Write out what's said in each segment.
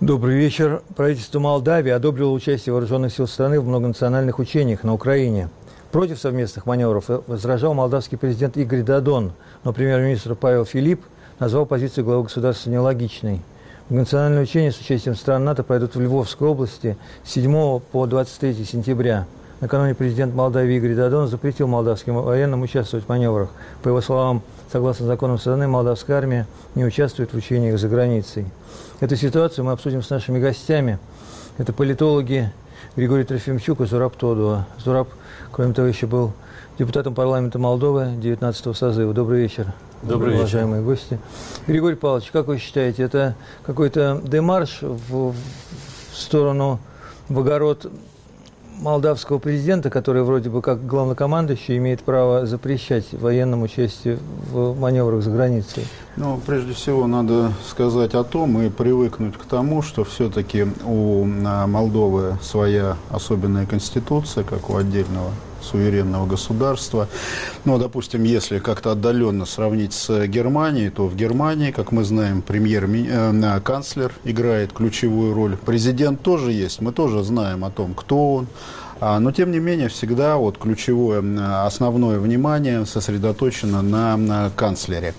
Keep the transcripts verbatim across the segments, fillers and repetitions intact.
Добрый вечер. Правительство Молдавии одобрило участие вооруженных сил страны в многонациональных учениях на Украине. Против совместных маневров возражал молдавский президент Игорь Додон, но премьер-министр Павел Филипп назвал позицию главы государства нелогичной. Многонациональные учения с участием стран НАТО пройдут в Львовской области с седьмого по двадцать третье сентября. Накануне президент Молдавии Игорь Додон запретил молдавским военным участвовать в маневрах. По его словам, согласно законам страны, молдавская армия не участвует в учениях за границей. Эту ситуацию мы обсудим с нашими гостями. Это политологи Григорий Трофимчук и Зураб Тодуа. Зураб, кроме того, еще был депутатом парламента Молдовы девятнадцатого созыва. Добрый вечер. Добрый вечер. Уважаемые гости. Григорий Павлович, как вы считаете, это какой-то демарш в, в сторону, в огород молдавского президента, который вроде бы как главнокомандующий имеет право запрещать военному участие в маневрах за границей? Ну, прежде всего, надо сказать о том и привыкнуть к тому, что все-таки у Молдовы своя особенная конституция, как у отдельного суверенного государства. Ну, допустим, если как-то отдаленно сравнить с Германией, то в Германии, как мы знаем, премьер-канцлер играет ключевую роль. Президент тоже есть, мы тоже знаем о том, кто он. Но, тем не менее, всегда вот ключевое, основное внимание сосредоточено на, на канцлере.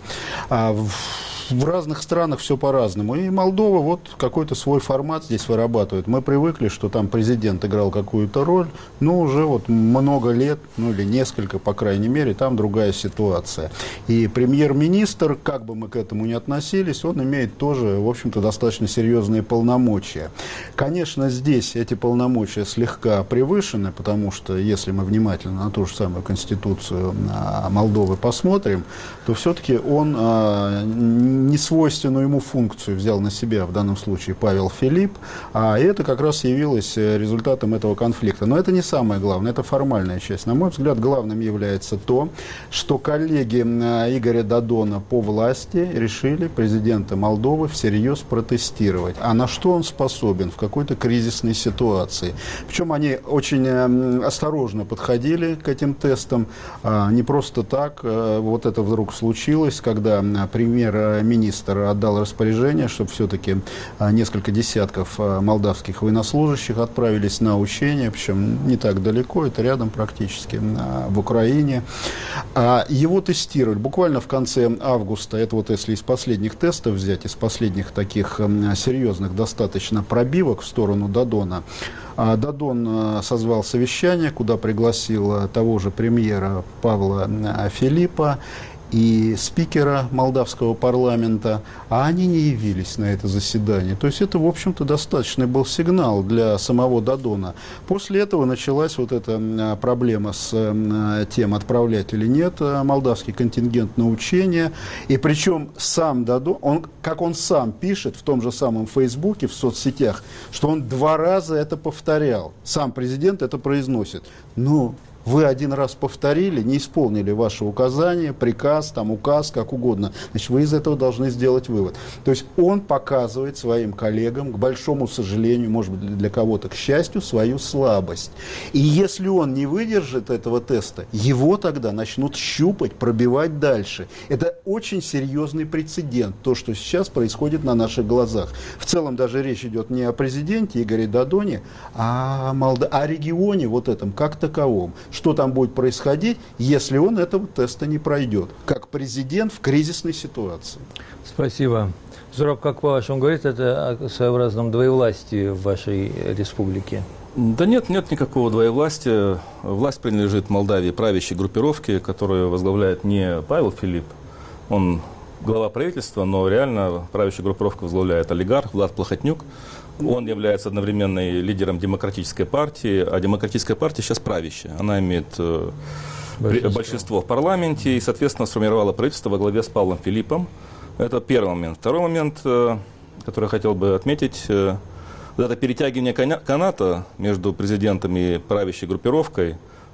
В разных странах все по-разному. И Молдова вот какой-то свой формат здесь вырабатывает. Мы привыкли, что там президент играл какую-то роль, но уже вот много лет, ну или несколько, по крайней мере, там другая ситуация. И премьер-министр, как бы мы к этому ни относились, он имеет тоже, в общем-то, достаточно серьезные полномочия. Конечно, здесь эти полномочия слегка превышены, потому что, если мы внимательно на ту же самую конституцию Молдовы посмотрим, то все-таки он несвойственную ему функцию взял на себя, в данном случае, Павел Филипп, а это как раз явилось результатом этого конфликта. Но это не самое главное, это формальная часть. На мой взгляд, главным является то, что коллеги Игоря Додона по власти решили президента Молдовы всерьез протестировать. А на что он способен в какой-то кризисной ситуации? Причем они очень осторожно подходили к этим тестам. Не просто так вот это вдруг случилось, когда премьер министр отдал распоряжение, чтобы все-таки несколько десятков молдавских военнослужащих отправились на учения, причем не так далеко, это рядом практически, в Украине. Его тестировали буквально в конце августа, это вот если из последних тестов взять, из последних таких серьезных достаточно пробивок в сторону Додона. Додон созвал совещание, куда пригласил того же премьера Павла Филиппа и спикера молдавского парламента, а они не явились на это заседание. То есть это, в общем-то, достаточный был сигнал для самого Додона. После этого началась вот эта проблема с тем, отправлять или нет молдавский контингент на учения. И причем сам Додон, он, как он сам пишет в том же самом Фейсбуке, в соцсетях, что он два раза это повторял. Сам президент это произносит. Ну, вы один раз повторили, не исполнили ваше указание, приказ, там, указ, как угодно. Значит, вы из этого должны сделать вывод. То есть он показывает своим коллегам, к большому сожалению, может быть, для кого-то, к счастью, свою слабость. И если он не выдержит этого теста, его тогда начнут щупать, пробивать дальше. Это очень серьезный прецедент, то, что сейчас происходит на наших глазах. В целом даже речь идет не о президенте Игоре Додоне, а о, Молд... о регионе вот этом, как таковом. Что там будет происходить, если он этого теста не пройдет, как президент в кризисной ситуации. Спасибо. Зураб, как по-вашему, говорит это о своеобразном двоевластии в вашей республике? Да нет, нет никакого двоевластия. Власть принадлежит Молдавии, правящей группировке, которую возглавляет не Павел Филипп, он глава правительства, но реально правящую группировку возглавляет олигарх Влад Плохотнюк. Он является одновременно лидером демократической партии, а демократическая партия сейчас правящая. Она имеет большинство. большинство в парламенте и, соответственно, сформировала правительство во главе с Павлом Филиппом. Это первый момент. Второй момент, который я хотел бы отметить, вот это перетягивание каната между президентом и правящей группировкой,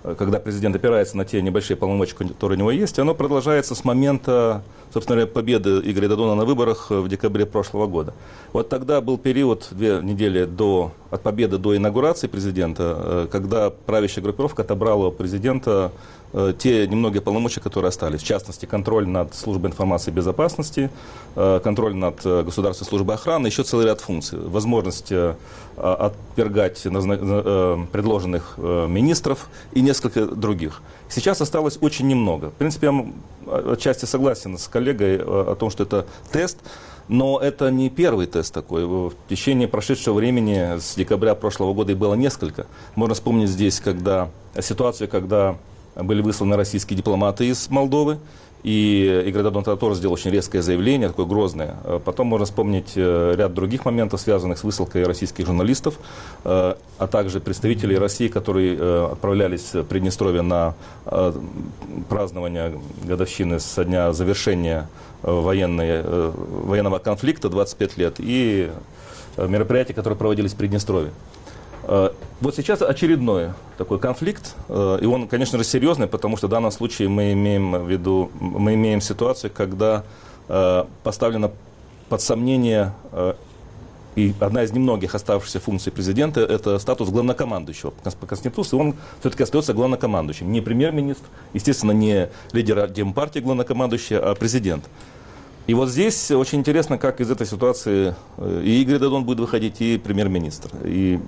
когда президент опирается на те небольшие полномочия, которые у него есть, оно продолжается с момента, собственно говоря, победы Игоря Додона на выборах в декабре прошлого года. Вот тогда был период, две недели до, от победы до инаугурации президента, когда правящая группировка отобрала у президента те немногие полномочия, которые остались. В частности, контроль над службой информации и безопасности, контроль над государственной службой охраны, еще целый ряд функций. Возможность отвергать предложенных министров и несколько других. Сейчас осталось очень немного. В принципе, я отчасти согласен с коллегой о том, что это тест. Но это не первый тест такой. В течение прошедшего времени, с декабря прошлого года, их было несколько. Можно вспомнить здесь когда, ситуацию, когда были высланы российские дипломаты из Молдовы, и Игорь Додон тоже сделал очень резкое заявление, такое грозное. Потом можно вспомнить ряд других моментов, связанных с высылкой российских журналистов, а также представителей России, которые отправлялись в Приднестровье на празднование годовщины со дня завершения военной, военного конфликта, двадцать пять лет, и мероприятия, которые проводились в Приднестровье. Вот сейчас очередной такой конфликт, и он, конечно же, серьезный, потому что в данном случае мы имеем в виду, мы имеем ситуацию, когда поставлена под сомнение и одна из немногих оставшихся функций президента – это статус главнокомандующего. По Конституции он все-таки остается главнокомандующим. Не премьер-министр, естественно, не лидер Демпартии главнокомандующий, а президент. И вот здесь очень интересно, как из этой ситуации и Игорь Додон будет выходить, и премьер-министр. И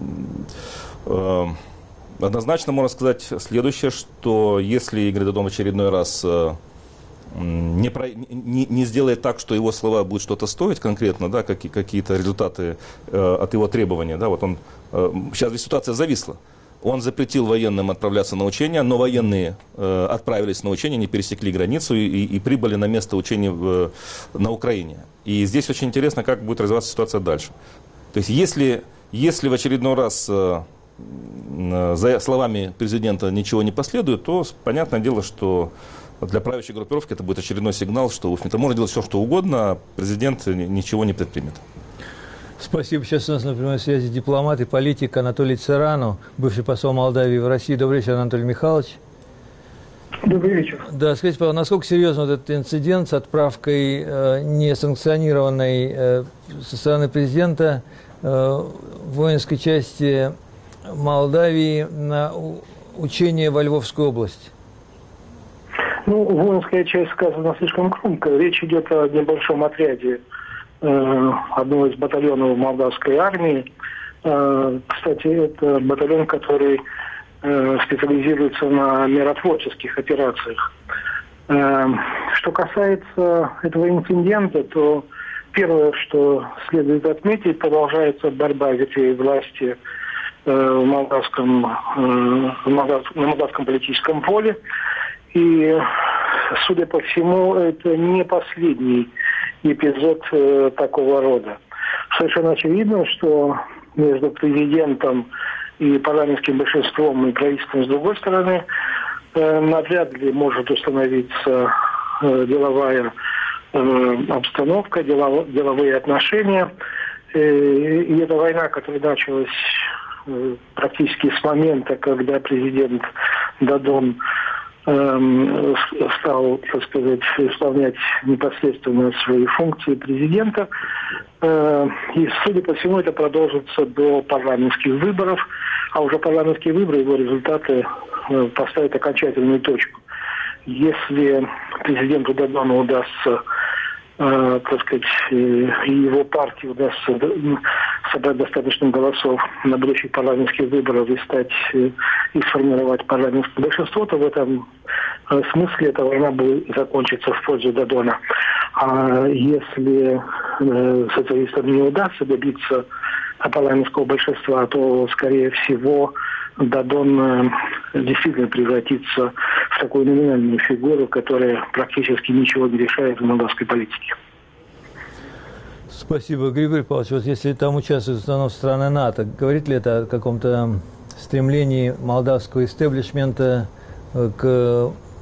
э, однозначно можно сказать следующее, что если Игорь Додон в очередной раз э, не, про, не, не сделает так, что его слова будут что-то стоить конкретно, да, какие, какие-то результаты э, от его требований, да, вот он, э, сейчас ведь ситуация зависла. Он запретил военным отправляться на учения, но военные э, отправились на учения, не пересекли границу и, и, и прибыли на место учений в, на Украине. И здесь очень интересно, как будет развиваться ситуация дальше. То есть если, если в очередной раз э, э, за словами президента ничего не последует, то понятное дело, что для правящей группировки это будет очередной сигнал, что, в общем-то, можно делать все, что угодно, а президент ничего не предпримет. Спасибо. Сейчас у нас на прямой связи дипломат и политик Анатолий Царану, бывший посол Молдавии в России. Добрый вечер, Анатолий Михайлович. Добрый вечер. Да, скажите, пожалуйста, насколько серьезен вот этот инцидент с отправкой э, несанкционированной э, со стороны президента э, воинской части Молдавии на учение во Львовскую область? Ну, воинская часть сказана слишком громко. Речь идет о небольшом отряде одного из батальонов молдавской армии. Кстати, это батальон, который специализируется на миротворческих операциях. Что касается этого инцидента, то первое, что следует отметить, продолжается борьба ветвей власти в молдавском, в молдавском, на молдавском политическом поле. И, судя по всему, это не последний эпизод э, такого рода. Совершенно очевидно, что между президентом и парламентским большинством и правительством с другой стороны э, навряд ли может установиться э, деловая э, обстановка, делов, деловые отношения. Э, и эта война, которая началась э, практически с момента, когда президент Додон стал, так сказать, исполнять непосредственно свои функции президента. И, судя по всему, это продолжится до парламентских выборов, а уже парламентские выборы, его результаты поставят окончательную точку. Если президенту Додону удастся, так сказать, и его партии удастся собрать достаточно голосов на будущих парламентских выборах и стать и сформировать парламентское большинство, то в этом смысле эта война будет закончиться в пользу Додона. А если э, социалистам не удастся добиться парламентского большинства, то, скорее всего, Додон э, действительно превратится в такую номинальную фигуру, которая практически ничего не решает в молдавской политике. Спасибо, Григорий Павлович. Вот если там участвуют в основном страны НАТО, говорит ли это о каком-то стремлении молдавского истеблишмента к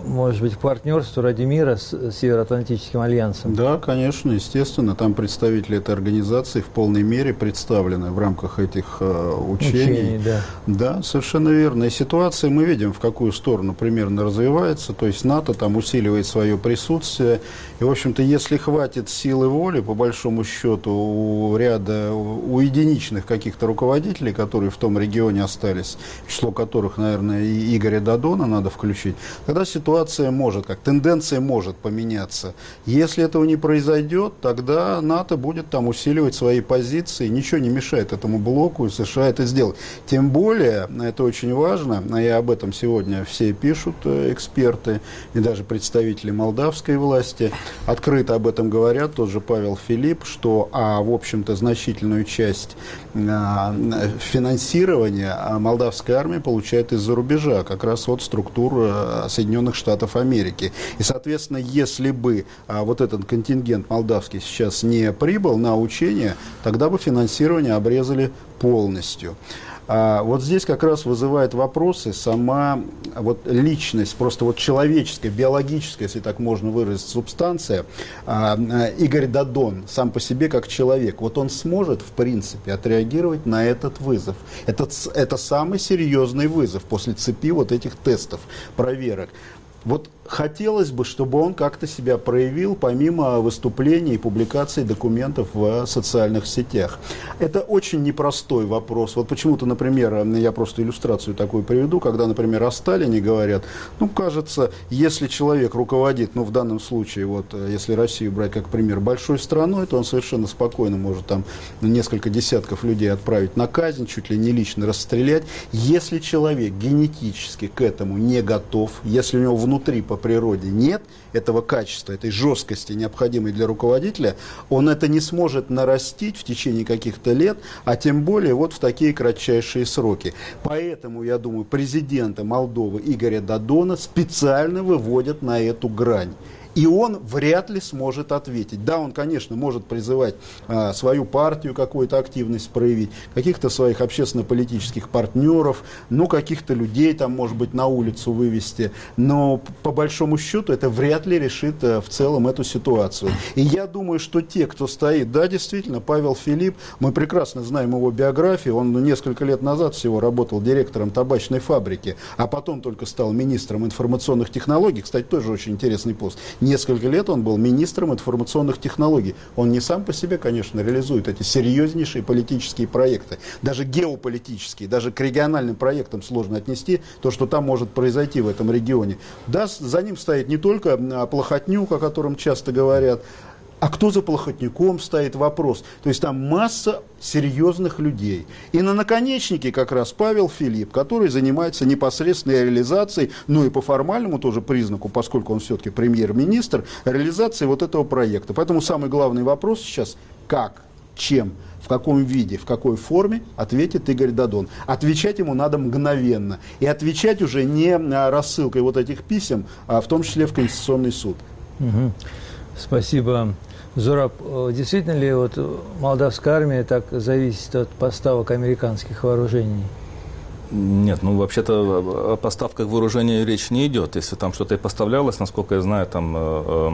может быть, к партнерству ради мира с Североатлантическим альянсом? Да, конечно, естественно. Там представители этой организации в полной мере представлены в рамках этих э, учений. Учений, да. Да, совершенно верно. И ситуация мы видим, в какую сторону примерно развивается. То есть НАТО там усиливает свое присутствие. И, в общем-то, если хватит силы воли, по большому счету, у ряда, у единичных каких-то руководителей, которые в том регионе остались, число которых, наверное, и Игоря Додона надо включить, тогда ситуация может, как тенденция может поменяться. Если этого не произойдет, тогда НАТО будет там усиливать свои позиции. Ничего не мешает этому блоку, и США это сделать. Тем более, это очень важно, и об этом сегодня все пишут эксперты, и даже представители молдавской власти открыто об этом говорят, тот же Павел Филипп, что, а, в общем-то, значительную часть а, финансирования молдавская армия получает из-за рубежа, как раз от структур а, Соединенных Штатов Америки. И, соответственно, если бы а, вот этот контингент молдавский сейчас не прибыл на учения, тогда бы финансирование обрезали полностью. А вот здесь как раз вызывает вопросы сама вот личность, просто вот человеческая, биологическая, если так можно выразить, субстанция. А, Игорь Додон сам по себе как человек, вот он сможет, в принципе, отреагировать на этот вызов. Это, это самый серьезный вызов после цепи вот этих тестов, проверок. Вот хотелось бы, чтобы он как-то себя проявил, помимо выступлений и публикаций документов в социальных сетях. Это очень непростой вопрос. Вот почему-то, например, я просто иллюстрацию такую приведу, когда, например, о Сталине говорят, ну, кажется, если человек руководит, ну, в данном случае, вот, если Россию брать как пример, большой страной, то он совершенно спокойно может там несколько десятков людей отправить на казнь, чуть ли не лично расстрелять. Если человек генетически к этому не готов, если у него внутри по природе нет этого качества, этой жесткости, необходимой для руководителя, он это не сможет нарастить в течение каких-то лет, а тем более вот в такие кратчайшие сроки. Поэтому, я думаю, президента Молдовы Игоря Додона специально выводят на эту грань. И он вряд ли сможет ответить. Да, он, конечно, может призывать а, свою партию, какую-то активность проявить, каких-то своих общественно-политических партнеров, ну, каких-то людей там, может быть, на улицу вывести. Но, по большому счету, это вряд ли решит а, в целом эту ситуацию. И я думаю, что те, кто стоит, да, действительно, Павел Филипп, мы прекрасно знаем его биографию, он ну, несколько лет назад всего работал директором табачной фабрики, а потом только стал министром информационных технологий. Кстати, тоже очень интересный пост. Несколько лет он был министром информационных технологий. Он не сам по себе, конечно, реализует эти серьезнейшие политические проекты. Даже геополитические, даже к региональным проектам сложно отнести то, что там может произойти в этом регионе. Да, за ним стоит не только Плохотнюк, о котором часто говорят, а кто за Плохотнюком стоит, вопрос. То есть там масса серьезных людей. И на наконечнике как раз Павел Филипп, который занимается непосредственной реализацией, ну и по формальному тоже признаку, поскольку он все-таки премьер-министр, реализацией вот этого проекта. Поэтому самый главный вопрос сейчас, как, чем, в каком виде, в какой форме ответит Игорь Додон. Отвечать ему надо мгновенно. И отвечать уже не рассылкой вот этих писем, а в том числе в Конституционный суд. Угу. Спасибо. Зураб, действительно ли вот молдавская армия так зависит от поставок американских вооружений? Нет, ну вообще-то о поставках вооружений речь не идет. Если там что-то и поставлялось, насколько я знаю, там, э,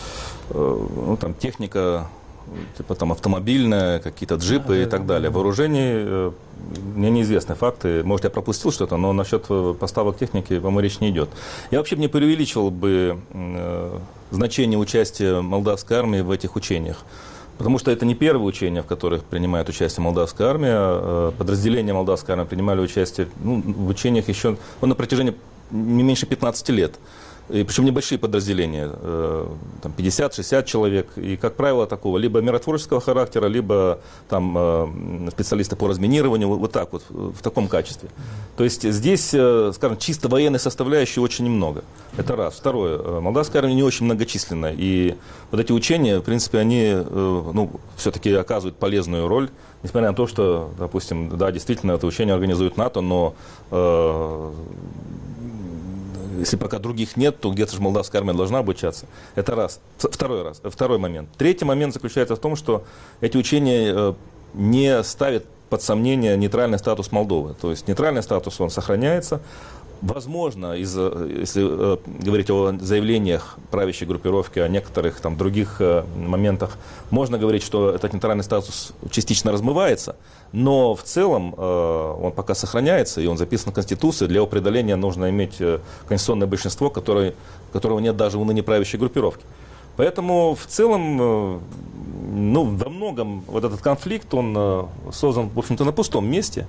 э, ну, там техника, типа там автомобильная, какие-то джипы а, и да, так далее. Вооружений, э, мне неизвестны факты. Может, я пропустил что-то, но насчет поставок техники, по-моему, речь не идет. Я вообще бы не преувеличивал бы э, значение участия молдавской армии в этих учениях. Потому что это не первые учения, в которых принимает участие молдавская армия. Подразделения молдавской армии принимали участие ну, в учениях еще ну, на протяжении не меньше пятнадцати лет. И причем небольшие подразделения, там пятьдесят-шестьдесят человек. И, как правило, такого либо миротворческого характера, либо там, специалисты по разминированию, вот так вот, в таком качестве. То есть здесь, скажем, чисто военной составляющей очень немного. Это раз. Второе. Молдавская армия не очень многочисленная. И вот эти учения, в принципе, они ну, все-таки оказывают полезную роль. Несмотря на то, что, допустим, да, действительно, это учение организует НАТО, но э, если пока других нет, то где-то же молдавская армия должна обучаться. Это раз. Второй раз. Второй момент. Третий момент заключается в том, что эти учения не ставят под сомнение нейтральный статус Молдовы. То есть нейтральный статус, он сохраняется. Возможно, из, если э, говорить о заявлениях правящей группировки, о некоторых там, других э, моментах, можно говорить, что этот нейтральный статус частично размывается, но в целом э, он пока сохраняется, и он записан в Конституции. Для его преодоления нужно иметь э, конституционное большинство, которое, которого нет даже у ныне правящей группировки. Поэтому в целом, э, ну, во многом вот этот конфликт, он э, создан, в общем-то, на пустом месте.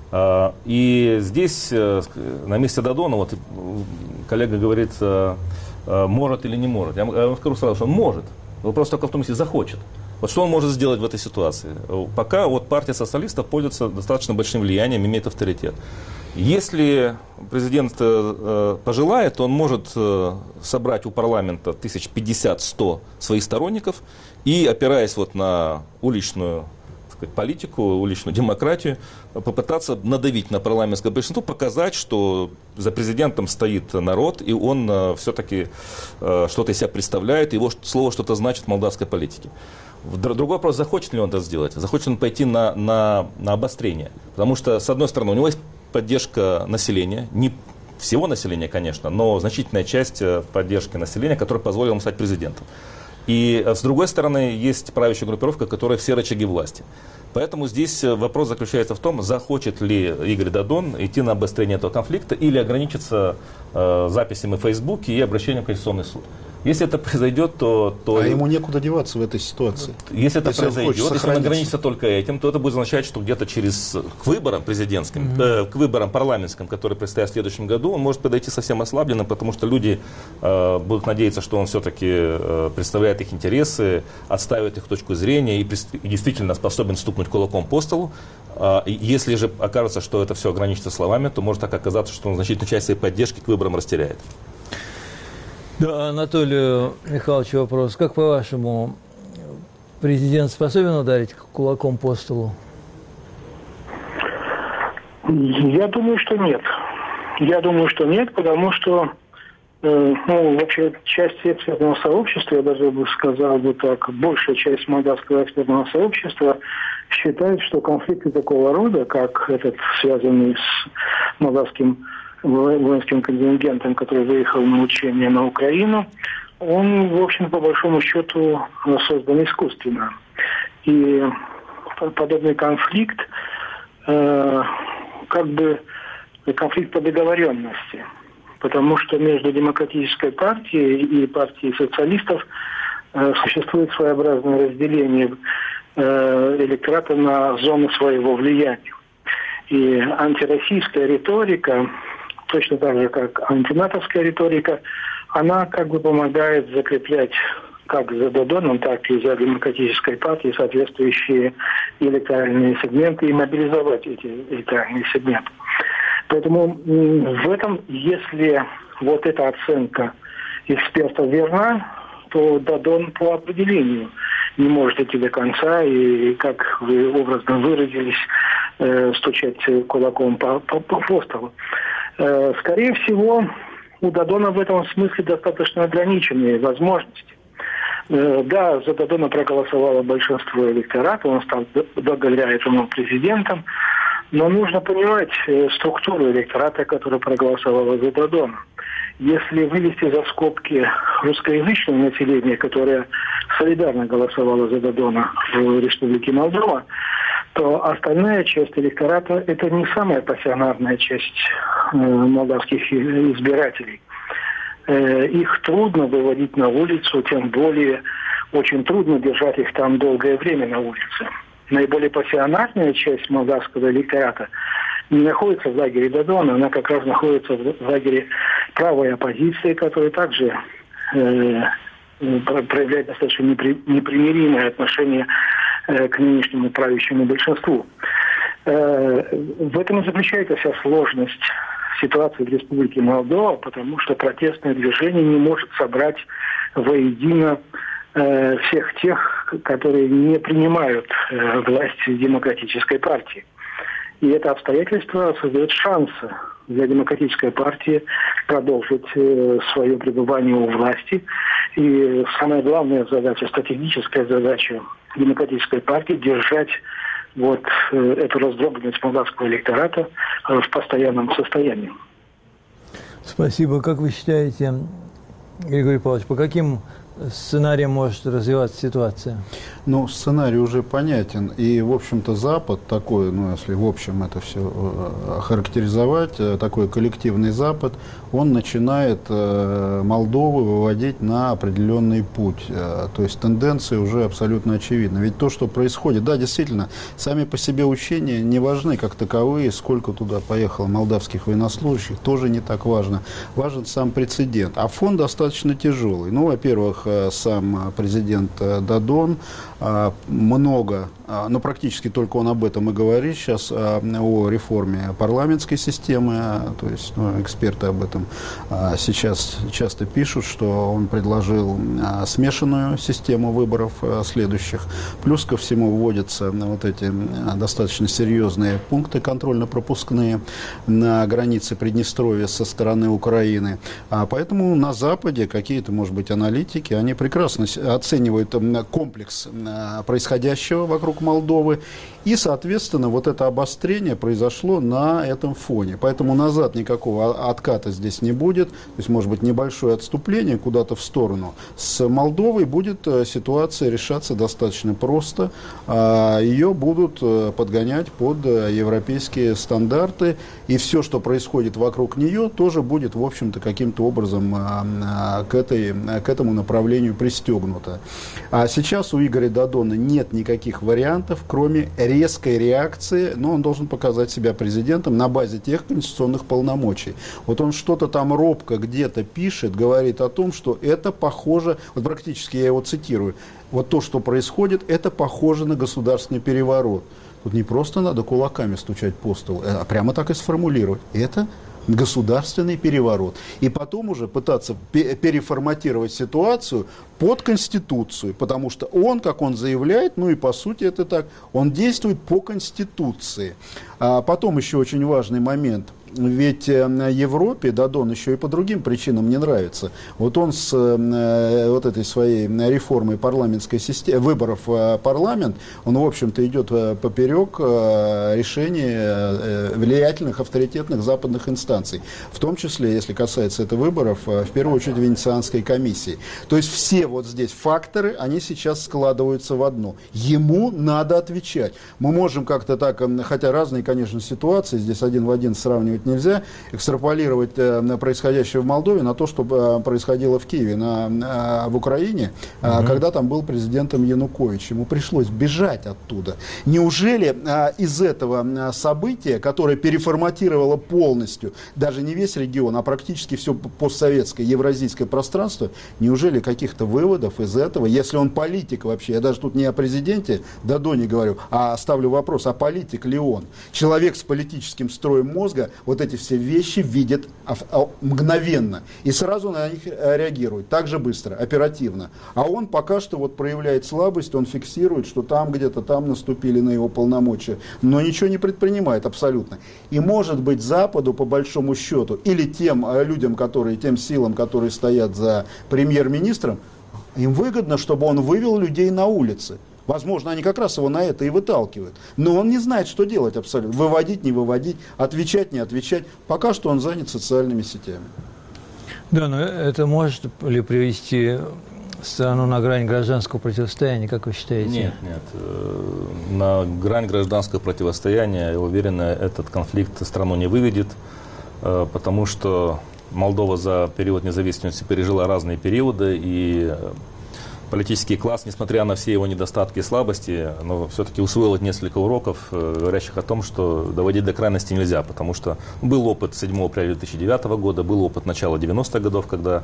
И здесь, на месте Додона, вот коллега говорит, может или не может. Я вам скажу сразу, что он может. Вопрос только в том, если захочет. Вот что он может сделать в этой ситуации? Пока вот партия социалистов пользуется достаточно большим влиянием, имеет авторитет. Если президент пожелает, то он может собрать у парламента тысяч пятьдесят-сто своих сторонников и, опираясь вот на уличную политику, уличную демократию, попытаться надавить на парламентское большинство, показать, что за президентом стоит народ, и он э, все-таки э, что-то из себя представляет, его слово что-то значит в молдавской политике. Другой вопрос, захочет ли он это сделать, захочет он пойти на, на, на обострение. Потому что, с одной стороны, у него есть поддержка населения, не всего населения, конечно, но значительная часть поддержки населения, которая позволила ему стать президентом. И с другой стороны, есть правящая группировка, которая все рычаги власти. Поэтому здесь вопрос заключается в том, захочет ли Игорь Додон идти на обострение этого конфликта или ограничиться э, записями в Фейсбуке и обращением в Конституционный суд. Если это произойдет, то... то а ему некуда деваться в этой ситуации. Если это если произойдет, он если он ограничится только этим, то это будет означать, что где-то через к выборам президентским, mm-hmm. э, к выборам парламентским, которые предстоят в следующем году, он может подойти совсем ослабленным, потому что люди э, будут надеяться, что он все-таки э, представляет их интересы, отстаивает их точку зрения и, и действительно способен стукнуть кулаком по столу. Э, если же окажется, что это все ограничится словами, то может так оказаться, что он значительную часть своей поддержки к выборам растеряет. Да, Анатолию Михайловичу вопрос. Как по-вашему, президент способен ударить кулаком по столу? Я думаю, что нет. Я думаю, что нет, потому что э, ну, вообще часть экспертного сообщества, я даже бы сказал бы так, большая часть молдавского экспертного сообщества считает, что конфликты такого рода, как этот, связанный с молдавским воинским контингентом, который выехал на учения на Украину, он, в общем, по большому счету, создан искусственно. И подобный конфликт, э, как бы конфликт по договоренности. Потому что между Демократической партией и партией социалистов э, существует своеобразное разделение э, электората на зоны своего влияния. И антироссийская риторика, точно так же, как антинатовская риторика, она как бы помогает закреплять как за Додоном, так и за Демократической партией соответствующие электоральные сегменты и мобилизовать эти электоральные сегменты. Поэтому в этом, если вот эта оценка экспертов верна, то Додон по определению не может идти до конца и, как вы образно выразились, э, стучать кулаком по, по, по столу. Э, скорее всего, у Додона в этом смысле достаточно ограниченные возможности. Э, да, за Додона проголосовало большинство электората, он стал благодаря этому президентом, но нужно понимать э, структуру электората, которая проголосовала за Додона. Если вывести за скобки русскоязычное население, которое солидарно голосовало за Додона в Республике Молдова, то остальная часть электората – это не самая пассионарная часть э, молдавских избирателей. Э, их трудно выводить на улицу, тем более очень трудно держать их там долгое время на улице. Наиболее пассионарная часть молдавского электората не находится в лагере Додона, она как раз находится в лагере правой оппозиции, которая также э, проявляет достаточно непри, непримиримое отношение э, к нынешнему правящему большинству. Э, в этом и заключается вся сложность ситуации в Республике Молдова, потому что протестное движение не может собрать воедино э, всех тех, которые не принимают э, власть Демократической партии. И это обстоятельство создает шансы для Демократической партии продолжить э, свое пребывание у власти. И самая главная задача, стратегическая задача Демократической партии – держать вот эту раздробленность молдавского электората в постоянном состоянии. Спасибо. Как вы считаете, Григорий Павлович, по каким сценариям может развиваться ситуация? Ну, сценарий уже понятен. И, в общем-то, Запад такой, ну, если в общем это все охарактеризовать, такой коллективный Запад, он начинает Молдову выводить на определенный путь. То есть тенденции уже абсолютно очевидны. Ведь то, что происходит, да, действительно, сами по себе учения не важны как таковые, сколько туда поехало молдавских военнослужащих, тоже не так важно. Важен сам прецедент. А фон достаточно тяжелый. Ну, во-первых, сам президент Дадон много, но практически только он об этом и говорит сейчас, о реформе парламентской системы, то есть ну, эксперты об этом сейчас часто пишут, что он предложил смешанную систему выборов следующих. Плюс ко всему вводятся вот эти достаточно серьезные пункты контрольно-пропускные на границе Приднестровья со стороны Украины. Поэтому на Западе какие-то, может быть, аналитики, они прекрасно оценивают комплекс происходящего вокруг Молдовы. И, соответственно, вот это обострение произошло на этом фоне. Поэтому назад никакого отката здесь не будет. То есть, может быть, небольшое отступление куда-то в сторону. С Молдовой будет ситуация решаться достаточно просто. Ее будут подгонять под европейские стандарты. И все, что происходит вокруг нее, тоже будет, в общем-то, каким-то образом к, этой, к этому направлению пристегнуто. А сейчас у Игоря Дадона нет никаких вариантов, кроме резкой реакции, но он должен показать себя президентом на базе тех конституционных полномочий. Вот он что-то там робко где-то пишет, говорит о том, что это похоже, вот практически я его цитирую, вот то, что происходит, это похоже на государственный переворот. Тут не просто надо кулаками стучать по столу, а прямо так и сформулировать. Это государственный переворот. И потом уже пытаться переформатировать ситуацию под Конституцию, потому что он, как он заявляет, ну и по сути это так, он действует по Конституции. А потом еще очень важный момент. Ведь Европе Дадон еще и по другим причинам не нравится. Вот он с вот этой своей реформой парламентской системы, выборов в парламент, он, в общем-то, идет поперек решения влиятельных, авторитетных западных инстанций. В том числе, если касается это выборов, в первую очередь Венецианской комиссии. То есть все вот здесь факторы, они сейчас складываются в одно. Ему надо отвечать. Мы можем как-то так, хотя разные, конечно, ситуации, здесь один в один сравнивать нельзя, экстраполировать на происходящее в Молдове на то, что происходило в Киеве, на, на, в Украине, угу. когда там был президентом Янукович. Ему пришлось бежать оттуда. Неужели а, из этого события, которое переформатировало полностью, даже не весь регион, а практически все постсоветское, евразийское пространство, неужели каких-то выводов из этого, если он политик вообще, я даже тут не о президенте Дадоне говорю, а ставлю вопрос, а политик ли он? Человек с политическим строем мозга вот эти все вещи видит мгновенно и сразу на них реагирует, так же быстро, оперативно. А он пока что вот проявляет слабость, он фиксирует, что там где-то там наступили на его полномочия, но ничего не предпринимает абсолютно. И может быть Западу, по большому счету, или тем людям, которые, тем силам, которые стоят за премьер-министром, им выгодно, чтобы он вывел людей на улицы. Возможно, они как раз его на это и выталкивают. Но он не знает, что делать абсолютно. Выводить, не выводить, отвечать, не отвечать. Пока что он занят социальными сетями. Да, но это может ли привести страну на грань гражданского противостояния, как вы считаете? Нет, нет. На грань гражданского противостояния, я уверен, этот конфликт страну не выведет, потому что Молдова за период независимости пережила разные периоды, и политический класс, несмотря на все его недостатки и слабости, но все-таки усвоил несколько уроков, говорящих о том, что доводить до крайности нельзя, потому что был опыт седьмого апреля две тысячи девятого года, был опыт начала девяностых годов, когда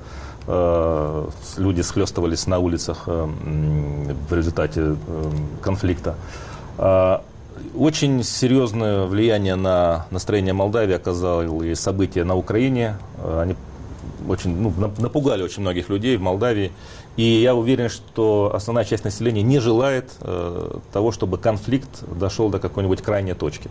э, люди схлестывались на улицах э, в результате э, конфликта. Э, очень серьезное влияние на настроение Молдавии оказали события на Украине. Они очень, ну, напугали очень многих людей в Молдавии. И я уверен, что основная часть населения не желает э, того, чтобы конфликт дошел до какой-нибудь крайней точки.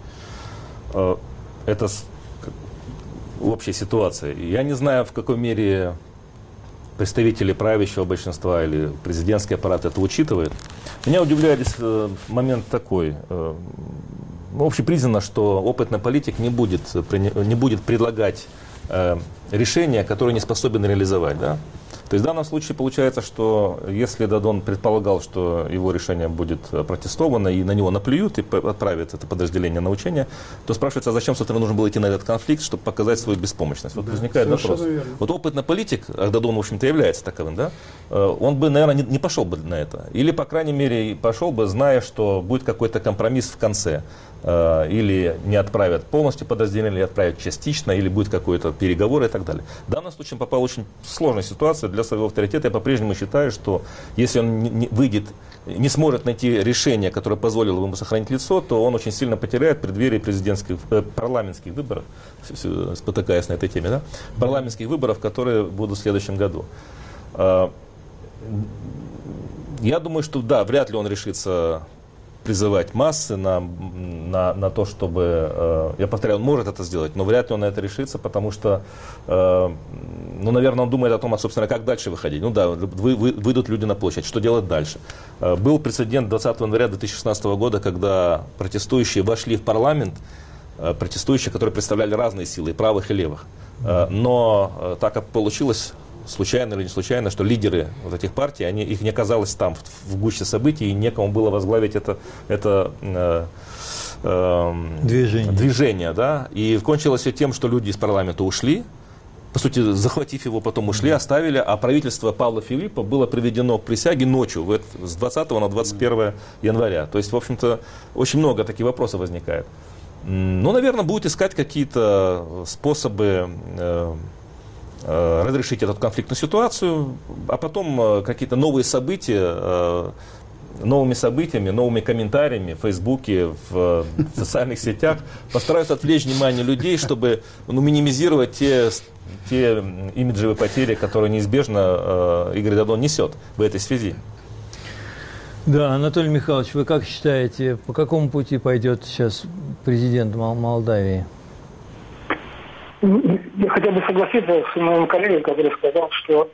Э, это с, как, общая ситуация. Я не знаю, в какой мере представители правящего большинства или президентский аппарат это учитывает. Меня удивляет здесь момент такой. Общепризнано, что опытный политик не будет, не будет предлагать решения, которые не способен реализовать. Да? То есть в данном случае получается, что если Дадон предполагал, что его решение будет протестовано и на него наплюют и отправят это подразделение на учение, то спрашивается, а зачем, собственно, нужно было идти на этот конфликт, чтобы показать свою беспомощность? Вот да, возникает вопрос. Верно. Вот опытный политик, а Дадон, в общем-то, является таковым, да, он бы, наверное, не, не пошел бы на это. Или, по крайней мере, пошел бы, зная, что будет какой-то компромисс в конце. Или не отправят полностью подразделение, или отправят частично, или будет какой-то переговор и так далее. В данном случае попал в очень сложная ситуация для своего авторитета. Я по-прежнему считаю, что если он не выйдет, не сможет найти решение, которое позволило ему сохранить лицо, то он очень сильно потеряет в преддверии президентских, э, парламентских выборов, спотыкаясь на этой теме, да? парламентских выборов, которые будут в следующем году. Я думаю, что да, вряд ли он решится призывать массы на, на, на то, чтобы, э, я повторяю, он может это сделать, но вряд ли он на это решится, потому что, э, ну, наверное, он думает о том, а, собственно, как дальше выходить. Ну да, вы, вы, выйдут люди на площадь, что делать дальше? Э, был прецедент двадцатого января две тысячи шестнадцатого года, когда протестующие вошли в парламент, э, протестующие, которые представляли разные силы, и правых, и левых. Э, но э, так как получилось, случайно или не случайно, что лидеры вот этих партий, они, их не оказалось там, в, в гуще событий, и некому было возглавить это, это э, э, движение. движение да? И кончилось все тем, что люди из парламента ушли, по сути, захватив его, потом ушли, mm-hmm. оставили, а правительство Павла Филиппа было приведено к присяге ночью, в это, с двадцатого на двадцать первое января. То есть, в общем-то, очень много таких вопросов возникает. Ну, наверное, будет искать какие-то способы э, разрешить эту конфликтную ситуацию, а потом какие-то новые события, новыми событиями, новыми комментариями в Фейсбуке, в социальных сетях постараются отвлечь внимание людей, чтобы ну, минимизировать те, те имиджевые потери, которые неизбежно Игорь Дадон несет в этой связи. Да, Анатолий Михайлович, вы как считаете, по какому пути пойдет сейчас президент Молдавии? Я хотел бы согласиться с моим коллегой, который сказал, что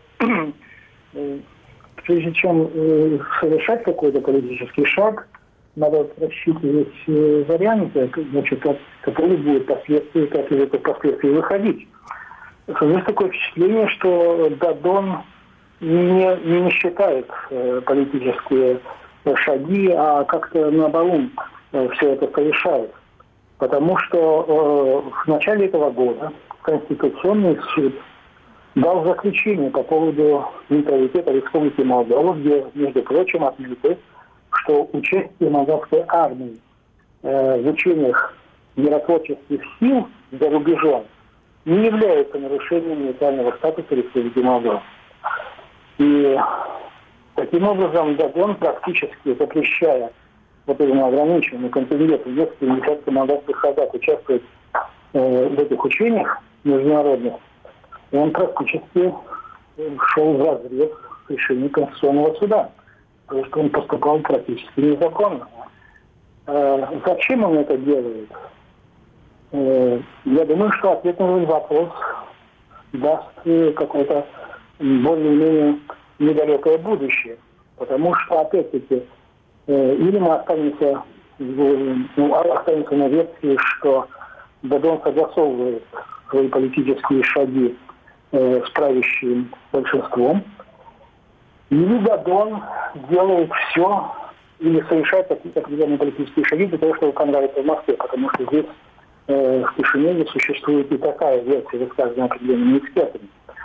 прежде чем совершать какой-то политический шаг, надо рассчитывать варианты, значит, от которых будут последствия, как из этих последствий выходить. Есть такое впечатление, что Дадон не, не считает политические шаги, а как-то наоборот все это совершает. Потому что э, в начале этого года Конституционный суд дал заключение по поводу нейтралитета Республики Молдова, где, между прочим, отметил, что участие молдавской армии э, в учениях миротворческих сил за рубежом не является нарушением нейтрального статуса Республики Молдова. И таким образом Дадон, практически запрещая вот этому ограниченному контингенту несколько десятков молдавских солдат участвовать э, в этих учениях международных, он практически шел в разрез с решением Конституционного суда. Потому что он поступал практически незаконно. Э, зачем он это делает? Э, я думаю, что ответ на этот вопрос даст какое-то более-менее недалекое будущее. Потому что, опять-таки, или мы останемся, ну, останемся на версии, что Дадон согласовывает свои политические шаги э, с правящим большинством, или Дадон делает все, или совершает какие-то определенные политические шаги для того, чтобы понравиться в Москве, потому что здесь э, в Кишиневе существует и такая версия, высказанная определенными экспертами.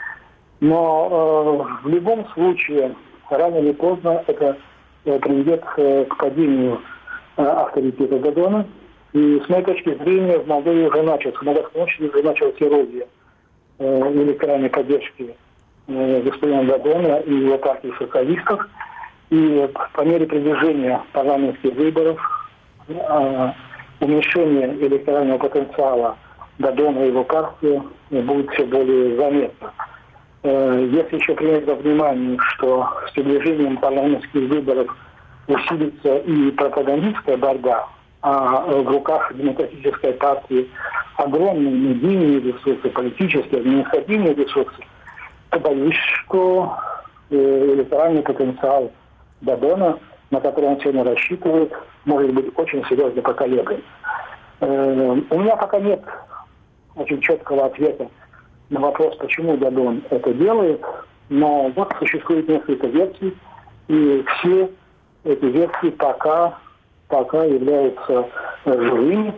Но э, в любом случае, рано или поздно это приведет к падению авторитета Дадона. И с моей точки зрения в Молдове уже начался, в Молдавской обществе уже началась эрозия электоральной поддержки господина Дадона и его партии социалистов. И по мере приближения парламентских выборов уменьшение электорального потенциала Дадона и его партии будет все более заметно. Если еще принять во внимание, что с приближением парламентских выборов усилится и пропагандистская борьба, а в руках демократической партии огромные медийные ресурсы, политические, административные ресурсы, то боюсь, что электоральный потенциал Дадона, на который он сегодня рассчитывает, может быть очень серьезно поколебан. У меня пока нет очень четкого ответа на вопрос, почему Дадон это делает, но вот существует несколько версий, и все эти версии пока, пока являются живыми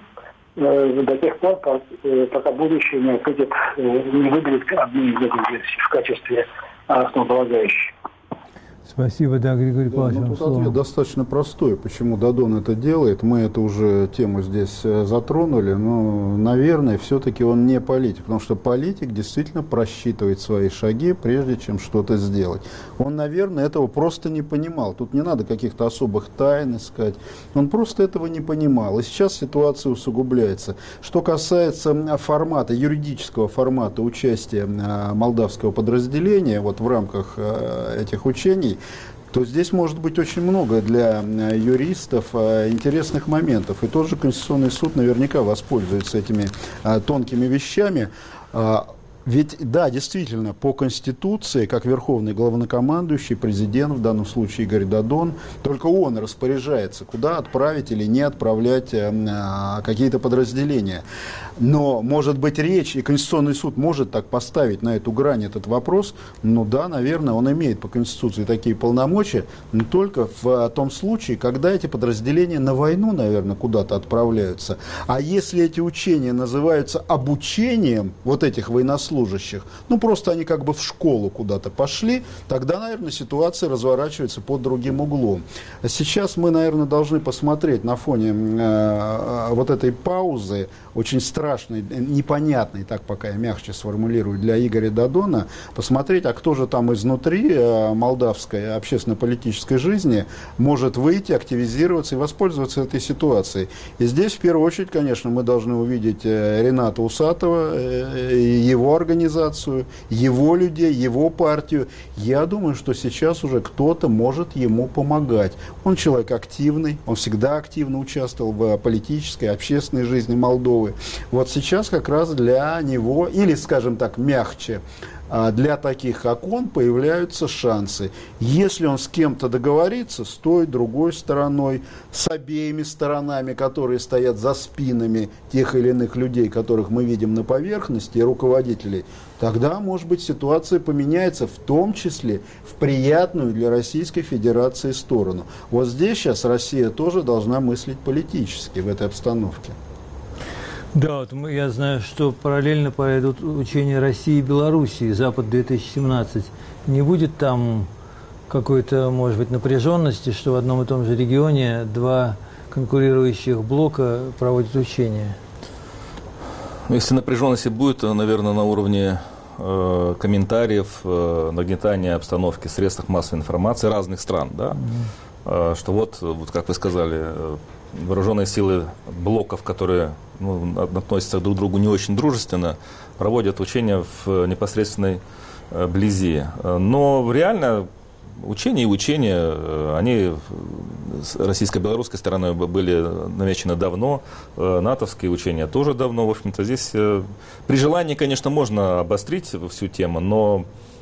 до тех пор, пока будущее не ответит, не выберет одну из этих версий в качестве основополагающей. Спасибо, да, Григорий Павлович. Да, ну, тут ответ достаточно простой, почему Дадон это делает. Мы эту уже тему здесь затронули, но, наверное, все-таки он не политик, потому что политик действительно просчитывает свои шаги, прежде чем что-то сделать. Он, наверное, этого просто не понимал. Тут не надо каких-то особых тайн искать. Он просто этого не понимал. И сейчас ситуация усугубляется. Что касается формата, юридического формата участия молдавского подразделения вот в рамках этих учений, то здесь может быть очень много для юристов интересных моментов. И тот же Конституционный суд наверняка воспользуется этими тонкими вещами. Ведь, да, действительно, по Конституции, как верховный главнокомандующий, президент, в данном случае Игорь Дадон, только он распоряжается, куда отправить или не отправлять э, какие-то подразделения. Но, может быть, речь, и Конституционный суд может так поставить на эту грань этот вопрос, ну да, наверное, он имеет по Конституции такие полномочия, но только в том случае, когда эти подразделения на войну, наверное, куда-то отправляются. А если эти учения называются обучением вот этих военнослужащих, ну просто они как бы в школу куда-то пошли, тогда, наверное, ситуация разворачивается под другим углом. Сейчас мы, наверное, должны посмотреть на фоне э, вот этой паузы, очень страшной, непонятной, так пока я мягче сформулирую, для Игоря Дадона, посмотреть, а кто же там изнутри э, молдавской общественно-политической жизни может выйти, активизироваться и воспользоваться этой ситуацией. И здесь, в первую очередь, конечно, мы должны увидеть э, Рената Усатова, э, его организацию, его людей, его партию. Я думаю, что сейчас уже кто-то может ему помогать. Он человек активный, он всегда активно участвовал в политической, общественной жизни Молдовы. Вот сейчас как раз для него, или, скажем так, мягче, для таких, как он, появляются шансы. Если он с кем-то договорится, с той, другой стороной, с обеими сторонами, которые стоят за спинами тех или иных людей, которых мы видим на поверхности, и руководителей, тогда, может быть, ситуация поменяется, в том числе в приятную для Российской Федерации сторону. Вот здесь сейчас Россия тоже должна мыслить политически в этой обстановке. Да, вот я знаю, что параллельно пойдут учения России и Белоруссии, Запад-две тысячи семнадцать. Не будет там какой-то, может быть, напряженности, что в одном и том же регионе два конкурирующих блока проводят учения? Если напряженности будет, то, наверное, на уровне э, комментариев, э, нагнетания обстановки в средствах массовой информации разных стран, да? Mm-hmm. э, что вот, вот, как вы сказали, э, вооруженные силы блоков, которые ну, относятся друг к другу не очень дружественно, проводят учения в непосредственной э, близи. Но реально учения и учения, они с российско-белорусской стороной были намечены давно, натовские учения тоже давно. В общем-то, здесь при желании, конечно, можно обострить всю тему, но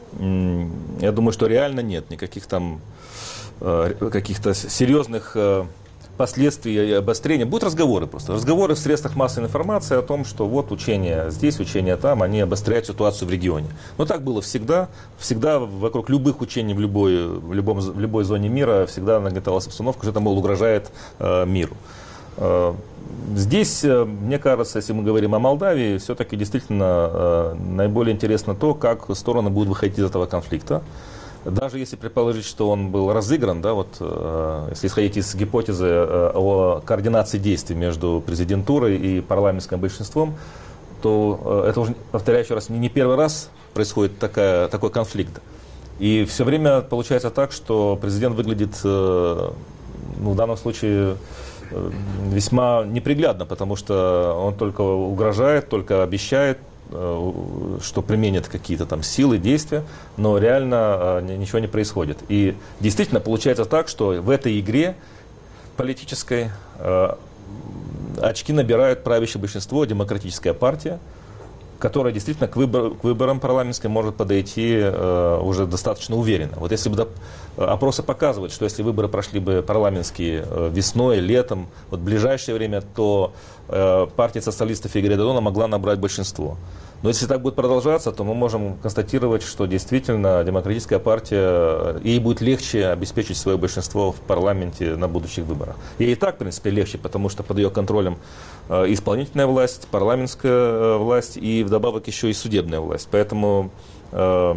я думаю, что реально нет никаких там каких-то серьезных последствий и обострения. Будут разговоры просто. Разговоры в средствах массовой информации о том, что вот учения здесь, учения там, они обостряют ситуацию в регионе. Но так было всегда. Всегда вокруг любых учений в любой, в любом, в любой зоне мира всегда нагнеталась обстановка, что это, мол, угрожает э, миру. Э, здесь, э, мне кажется, если мы говорим о Молдавии, все-таки действительно э, наиболее интересно то, как стороны будут выходить из этого конфликта. Даже если предположить, что он был разыгран, да, вот, э, если исходить из гипотезы э, о координации действий между президентурой и парламентским большинством, то э, это уже, повторяю еще раз, не, не первый раз происходит такая, такой конфликт. И все время получается так, что президент выглядит э, ну, в данном случае э, весьма неприглядно, потому что он только угрожает, только обещает, что применят какие-то там силы, действия, но реально ничего не происходит. И действительно получается так, что в этой игре политической очки набирает правящее большинство, демократическая партия, которая действительно к, выбор, к выборам парламентским может подойти э, уже достаточно уверенно. Вот если бы да, опросы показывают, что если выборы прошли бы парламентские э, весной, летом, вот в ближайшее время, то э, партия социалистов Игоря Додона могла набрать большинство. Но если так будет продолжаться, то мы можем констатировать, что действительно демократическая партия, ей будет легче обеспечить свое большинство в парламенте на будущих выборах. Ей и так, в принципе, легче, потому что под ее контролем э, исполнительная власть, парламентская э, власть и вдобавок еще и судебная власть. Поэтому, э,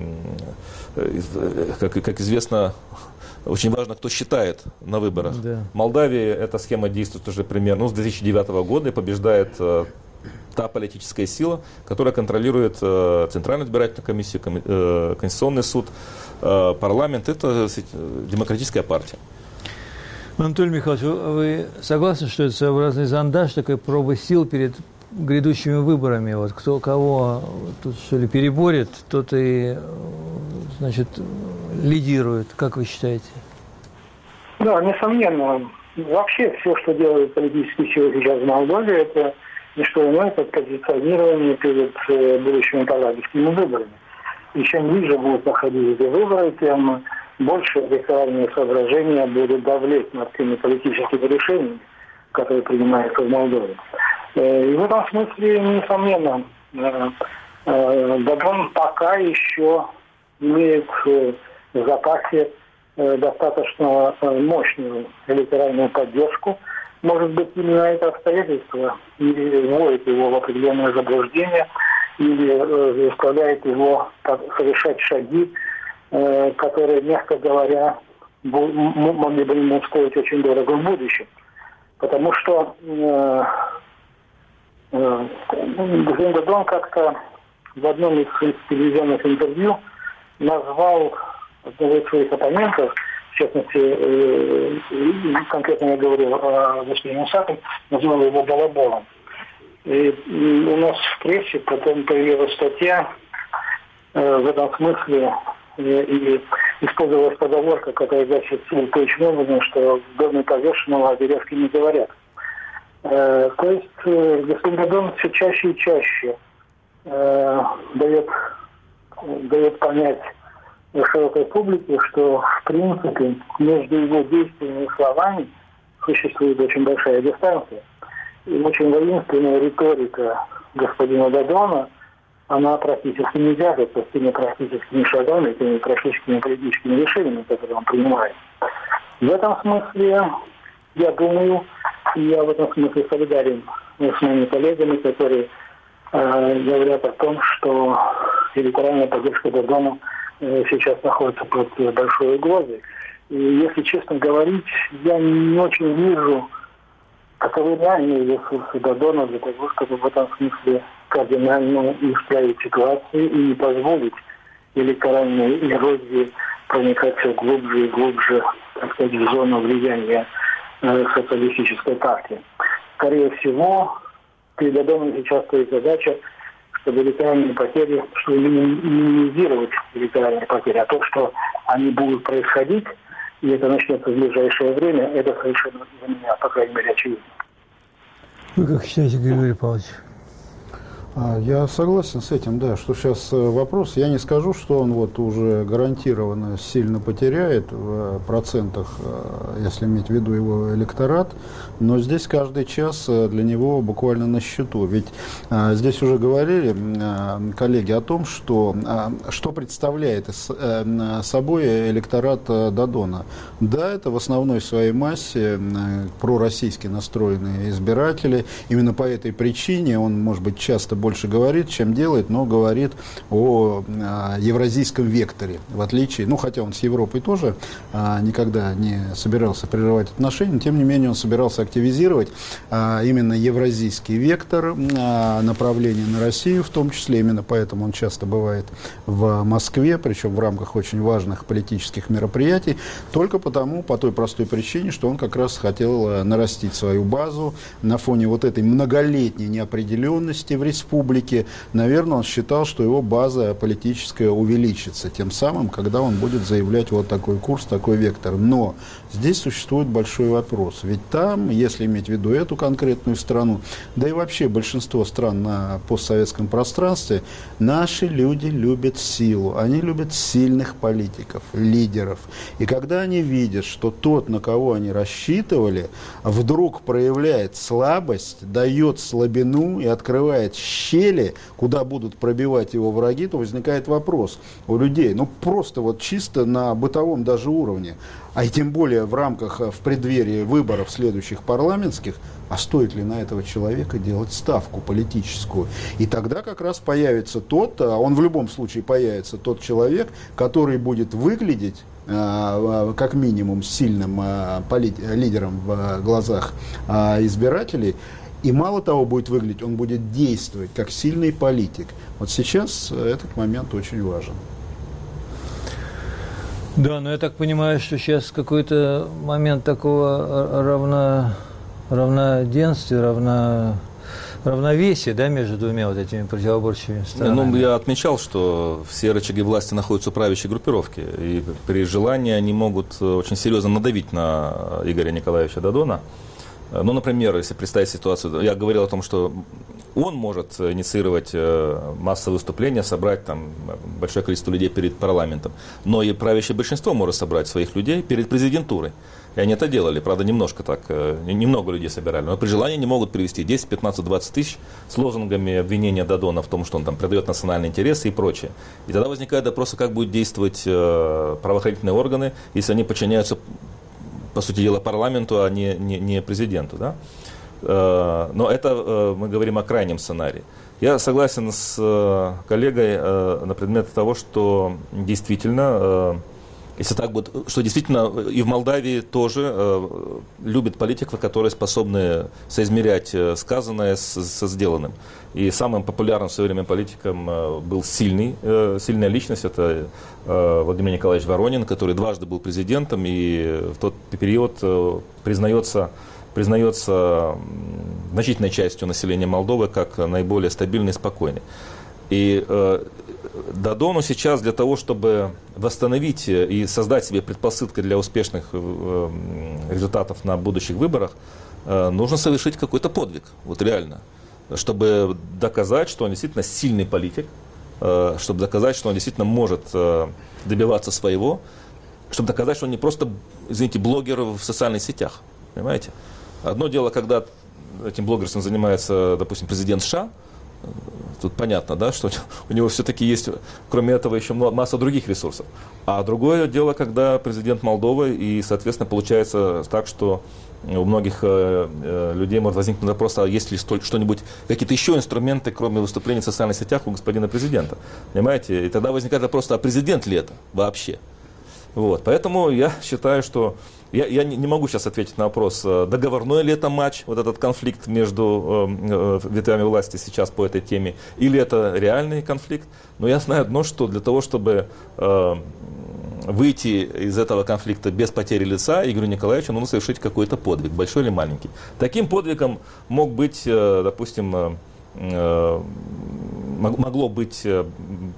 э, как, как известно, очень важно, кто считает на выборах. Да. В Молдавии эта схема действует уже примерно ну, с две тысячи девятого года и побеждает э, та политическая сила, которая контролирует э, Центральную избирательную комиссию, коми, э, Конституционный суд, э, парламент. Это э, демократическая партия. Анатолий Михайлович, вы согласны, что это своеобразный зондаж, такая проба сил перед грядущими выборами? Вот кто кого тут что ли переборет, тот и значит, лидирует. Как вы считаете? Да, несомненно. Вообще все, что делают политические силы сейчас в Молдове, это не что иное, как позиционирование перед э, будущими парламентскими выборами. И чем ближе будут проходить эти выборы, тем больше электоральные соображения будут давлеть над теми политическими решениями, которые принимаются в Молдове. Э, и в этом смысле, несомненно, э, э, Додон пока еще имеет э, в запасе э, достаточно э, мощную электоральную поддержку. Может быть, именно это обстоятельство или вводит его в определенное заблуждение, или э, заставляет его совершать шаги, э, которые, мягко говоря, бу- могли бы ему стоить очень дорого в будущем. Потому что э, э, Додон как-то в одном из телевизионных интервью назвал одного из своих оппонентов, в частности, конкретно я говорил о господине Усатом, назвал его балаболом. И у нас в прессе потом появилась статья в этом смысле, и использовалась поговорка, которая значит точным образом, что в доме повешенного о веревке не говорят. То есть господин Додон все чаще и чаще дает, дает понять широкой публике, что в принципе между его действиями и словами существует очень большая дистанция. И очень воинственная риторика господина Додона, она практически не вяжется с теми практическими шагами, теми практическими политическими решениями, которые он принимает. В этом смысле, я думаю, и я в этом смысле солидарен с моими коллегами, которые э, говорят о том, что электоральная поддержка Додона сейчас находится под большой угрозой. И если честно говорить, я не очень вижу, каковы реальные ресурсы Додона для того, чтобы в этом смысле кардинально исправить ситуацию и не позволить электоральной эрозии проникать все глубже и глубже, так сказать, в зону влияния э, социалистической партии. Скорее всего, перед Додоном сейчас стоит задача, чтобы электоральные потери, чтобы минимизировать электоральные потери, а то, что они будут происходить, и это начнется в ближайшее время, это совершенно для меня, по крайней мере, очевидно. Вы как считаете, Григорий Павлович? Я согласен с этим, да, что сейчас вопрос, я не скажу, что он вот уже гарантированно сильно потеряет в процентах, если иметь в виду его электорат, но здесь каждый час для него буквально на счету. Ведь а, здесь уже говорили а, коллеги о том, что, а, что представляет с, а, собой электорат а, Додона. Да, это в основной своей массе а, пророссийски настроенные избиратели. Именно по этой причине он, может быть, часто больше говорит, чем делает, но говорит о, о евразийском векторе, в отличие, ну, хотя он с Европой тоже а, никогда не собирался прерывать отношения, тем не менее он собирался активизировать а, именно евразийский вектор, а, направление на Россию, в том числе, именно поэтому он часто бывает в Москве, причем в рамках очень важных политических мероприятий, только потому, по той простой причине, что он как раз хотел нарастить свою базу на фоне вот этой многолетней неопределенности в республике, республики, наверное, он считал, что его база политическая увеличится тем самым, когда он будет заявлять вот такой курс, такой вектор. Но здесь существует большой вопрос. Ведь там, если иметь в виду эту конкретную страну, да и вообще большинство стран на постсоветском пространстве, наши люди любят силу, они любят сильных политиков, лидеров. И когда они видят, что тот, на кого они рассчитывали, вдруг проявляет слабость, дает слабину и открывает щели, куда будут пробивать его враги, то возникает вопрос у людей, ну просто вот чисто на бытовом даже уровне, а и тем более в рамках, в преддверии выборов следующих парламентских, а стоит ли на этого человека делать ставку политическую? И тогда как раз появится тот, а он в любом случае появится, тот человек, который будет выглядеть как минимум сильным лидером в глазах избирателей. И мало того будет выглядеть, он будет действовать как сильный политик. Вот сейчас этот момент очень важен. Да, но я так понимаю, что сейчас какой-то момент такого равно, равноденствия, равно, равновесия, да, между двумя вот этими противоборчивыми сторонами. Ну, я отмечал, что все рычаги власти находятся у правящей группировки, и при желании они могут очень серьезно надавить на Игоря Николаевича Дадона. Ну, например, если представить ситуацию, я говорил о том, что он может инициировать массовые выступления, собрать там большое количество людей перед парламентом, но и правящее большинство может собрать своих людей перед президентурой. И они это делали, правда, немножко так, немного людей собирали, но при желании они могут привести десять, пятнадцать, двадцать тысяч с лозунгами обвинения Дадона в том, что он там предает национальные интересы и прочее. И тогда возникает вопрос, как будут действовать правоохранительные органы, если они подчиняются, по сути дела, парламенту, а не, не, не президенту. Да? Но это мы говорим о крайнем сценарии. Я согласен с коллегой на предмет того, что действительно, если так будет, что действительно и в Молдавии тоже любят политиков, которые способны соизмерять сказанное с, со сделанным. И самым популярным в свое время политиком был сильный, сильная личность, это Владимир Николаевич Воронин, который дважды был президентом и в тот период признается, признается значительной частью населения Молдовы как наиболее стабильный и спокойный. И Дадону сейчас для того, чтобы восстановить и создать себе предпосылки для успешных результатов на будущих выборах, нужно совершить какой-то подвиг, вот реально, чтобы доказать, что он действительно сильный политик, чтобы доказать, что он действительно может добиваться своего, чтобы доказать, что он не просто, извините, блогер в социальных сетях, понимаете? Одно дело, когда этим блогерством занимается, допустим, президент США. Тут понятно, да, что у него все-таки есть, кроме этого, еще масса других ресурсов. А другое дело, когда президент Молдовы, и, соответственно, получается так, что у многих э, людей может возникнуть вопрос, а есть ли что-нибудь, какие-то еще инструменты, кроме выступлений в социальных сетях у господина президента. Понимаете? И тогда возникает вопрос, а президент ли это вообще? Вот. Поэтому я считаю, что я, я не могу сейчас ответить на вопрос, договорной ли это матч, вот этот конфликт между э, э, ветвями власти сейчас по этой теме, или это реальный конфликт. Но я знаю одно, что для того, чтобы э, выйти из этого конфликта без потери лица, Игорю Николаевичу нужно совершить какой-то подвиг, большой или маленький. Таким подвигом мог быть, э, допустим, э, э, могло быть... Э,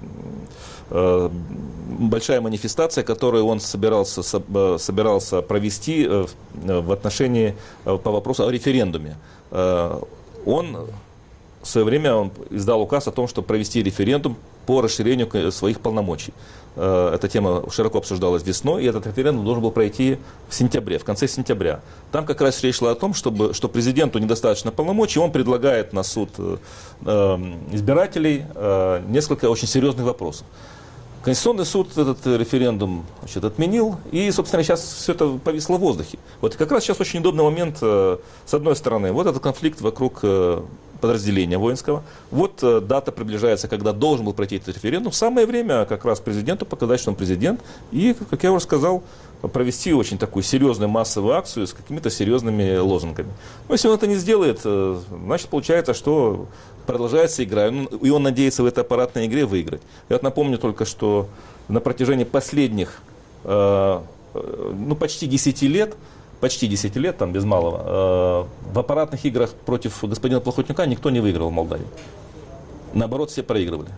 э, большая манифестация, которую он собирался, собирался провести в отношении по вопросу о референдуме. Он в свое время он издал указ о том, чтобы провести референдум по расширению своих полномочий. Эта тема широко обсуждалась весной, и этот референдум должен был пройти в сентябре, в конце сентября. Там как раз речь шла о том, чтобы, что президенту недостаточно полномочий, он предлагает на суд избирателей несколько очень серьезных вопросов. Конституционный суд этот референдум, значит, отменил, и, собственно, сейчас все это повисло в воздухе. Вот как раз сейчас очень удобный момент, с одной стороны, вот этот конфликт вокруг подразделения воинского, вот дата приближается, когда должен был пройти этот референдум, самое время как раз президенту показать, что он президент, и, как я уже сказал, провести очень такую серьезную массовую акцию с какими-то серьезными лозунгами. Но если он это не сделает, значит, получается, что продолжается игра, и он надеется в этой аппаратной игре выиграть. Я вот напомню только, что на протяжении последних, э, ну, почти десяти лет, почти десяти лет, там без малого, э, в аппаратных играх против господина Плохотнюка никто не выиграл в Молдавии. наоборот, все проигрывали.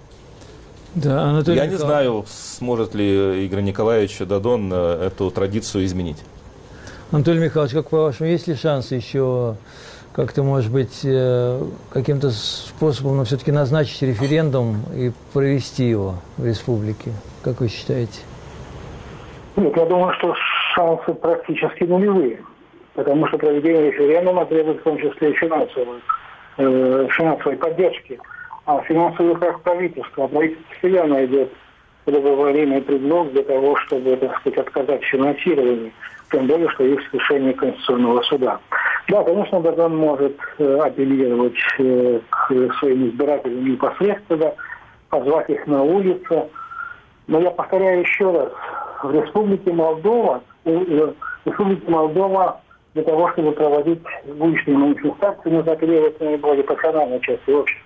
Да, Анатолий Я не Михайлович. знаю, сможет ли Игорь Николаевич Дадон эту традицию изменить. Анатолий Михайлович, как по-вашему, есть ли шанс еще как-то, может быть, каким-то способом, но все-таки назначить референдум и провести его в республике? Как вы считаете? Нет, я думаю, что шансы практически нулевые. Потому что проведение референдума требует в том числе и финансовой, э, финансовой поддержки. А финансовый как правительство. А правительство всегда найдет в любое время предлог для того, чтобы, так сказать, отказать в финансировании. Тем более, что есть решение Конституционного суда. Да, конечно, Дадон может э, апеллировать э, к своим избирателям непосредственно, позвать их на улицу. Но я повторяю еще раз, в Республике Молдова, в Республике Молдова для того, чтобы проводить уличные манифестации, нужно апеллировать наиболее пассионарной части общества.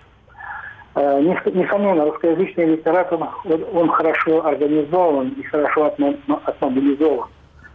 Несомненно, русскоязычный электорат, он, он хорошо организован и хорошо отмобилизован.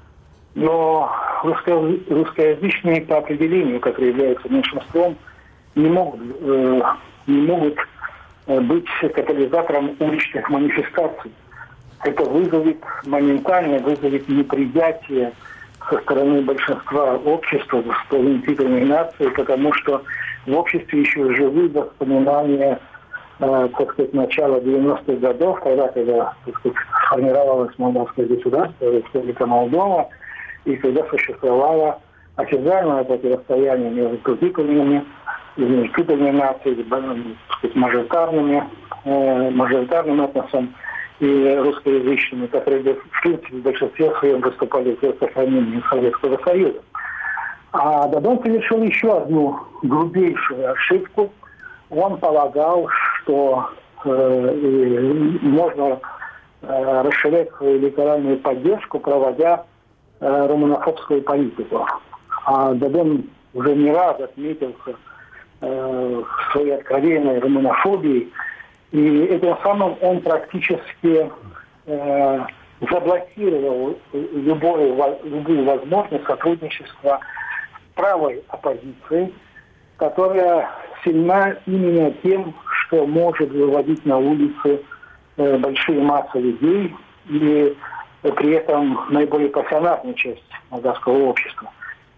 Но русскоязычные по определению, которые являются меньшинством, не могут, э, не могут быть катализатором уличных манифестаций. Это вызовет, моментально вызовет неприятие со стороны большинства общества, сплавительной нации, потому что в обществе еще живы воспоминания, э, так сказать, начала девяностых годов, когда, когда так сказать, сформировалось молдавское государство, Республика Молдова, и когда существовало официальное противостояние между тутипельными и значительными нациями, так сказать, мажоритарными, э, мажоритарным этносом и русскоязычными, которые, в принципе, в большинстве своем выступали за сохранение Советского Союза. А Дадон совершил еще одну грубейшую ошибку. Он полагал, что э, можно э, расширять свою электоральную поддержку, проводя э, румынофобскую политику. А Дадон уже не раз отметился э, в своей откровенной румынофобии, и этим самым он практически э, заблокировал любую, любую возможность сотрудничества с правой оппозицией, которая сильна именно тем, что может выводить на улицы э, большие массы людей и э, при этом наиболее пассионарная часть молдавского общества.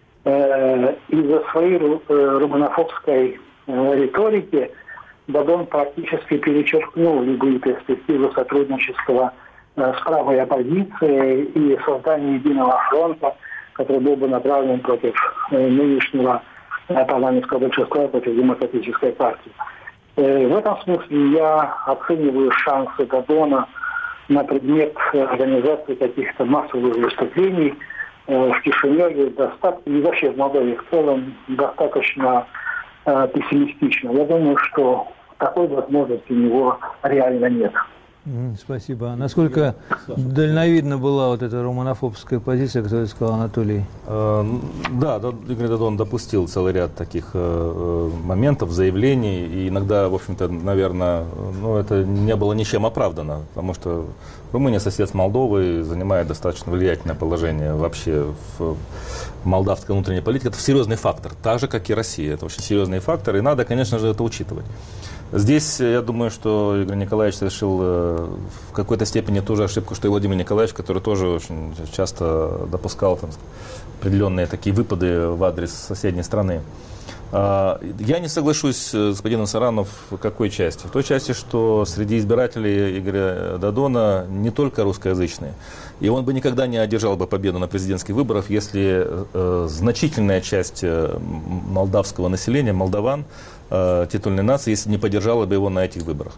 Э, из-за своей э, румынофобской э, риторики Дадон практически перечеркнул любые перспективы сотрудничества э, с правой оппозицией и создания единого фронта, который был бы направлен против э, нынешнего э, парламентского большинства, против демократической партии. Э, в этом смысле я оцениваю шансы Дадона на предмет организации каких-то массовых выступлений э, в Кишиневе достаточно, и вообще в Молдове в целом достаточно э, пессимистично. Я думаю, что такой возможности у него реально нет. Спасибо. Насколько дальновидна была вот эта румынофобская позиция, которую сказал Анатолий? Да, Игорь Дадон допустил целый ряд таких моментов, заявлений, и иногда, в общем-то, наверное, ну, это не было ничем оправдано, потому что Румыния, сосед с Молдовой, занимает достаточно влиятельное положение вообще в молдавской внутренней политике. Это серьезный фактор, так же, как и Россия. Это очень серьезный фактор, и надо, конечно же, это учитывать. Здесь, я думаю, что Игорь Николаевич совершил э, в какой-то степени ту же ошибку, что и Владимир Николаевич, который тоже очень часто допускал там, определенные такие выпады в адрес соседней страны. Э, я не соглашусь с господином Саранов в какой части? В той части, что среди избирателей Игоря Дадона не только русскоязычные. И он бы никогда не одержал бы победу на президентских выборах, если э, значительная часть молдавского населения, молдаван, титульной нации, если не поддержала бы его на этих выборах.